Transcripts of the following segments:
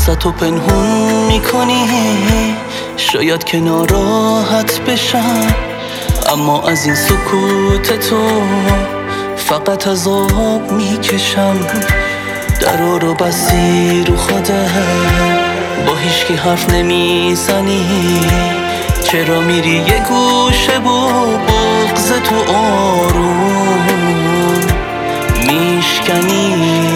حسرتو پنهون میکنی، شاید که ناراحت بشم، اما از این سکوت تو فقط عذاب میکشم. درا رو بستی رو خودت، با هیچکی حرف نمیزنی، چرا میری یه گوشه و بغض تو آروم میشکنی؟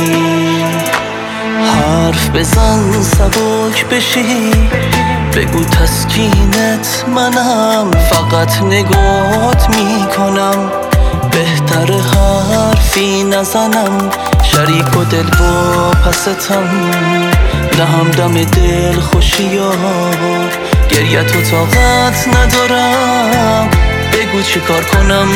حرف بزن سبک بشی، بگو تسکینت منم، فقط نگات میکنم، بهتر حرفی نزنم، شریک و دل با پستم، نه همدم دل خوشیار، گریه تو طاقت ندارم، بگو چی کار کنم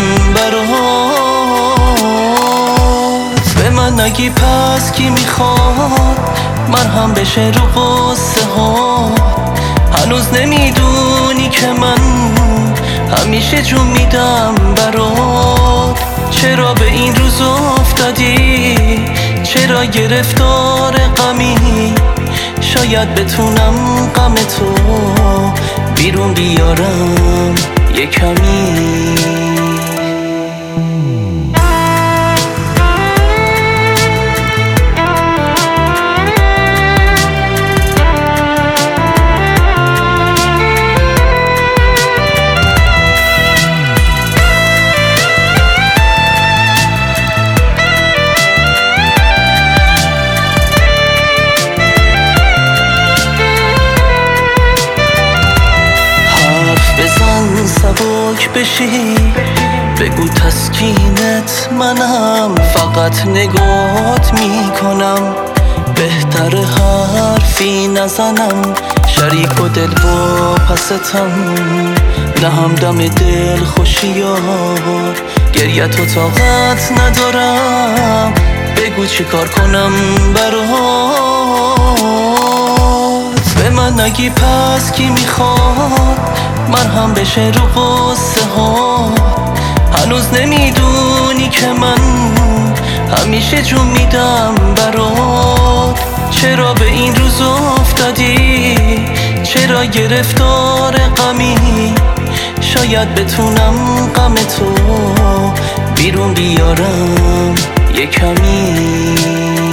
برات. به من نگی پس کی میخواد مرهم بشه رو قصه ها، هنوز نمیدونی که من همیشه جون میدم برات. چرا به این روز افتادی؟ چرا گرفتار غمی؟ شاید بتونم غم تو بیرون بیارم یه کمی. سبک بشی، بگو تسکینت منم، فقط نگات میکنم، بهتر حرفی نزنم، شریک و دل با پستم، نه همدم دل خوشیار، گریه تو طاقت ندارم، بگو چی کار کنم برات. به من نگی پس کی میخواد مرهم بشه رو قصه ها، هنوز نمیدونی که من همیشه جون میدم برات. چرا به این روز افتادی؟ چرا گرفتار غمی؟ شاید بتونم غم تو بیرون بیارم یه کمی.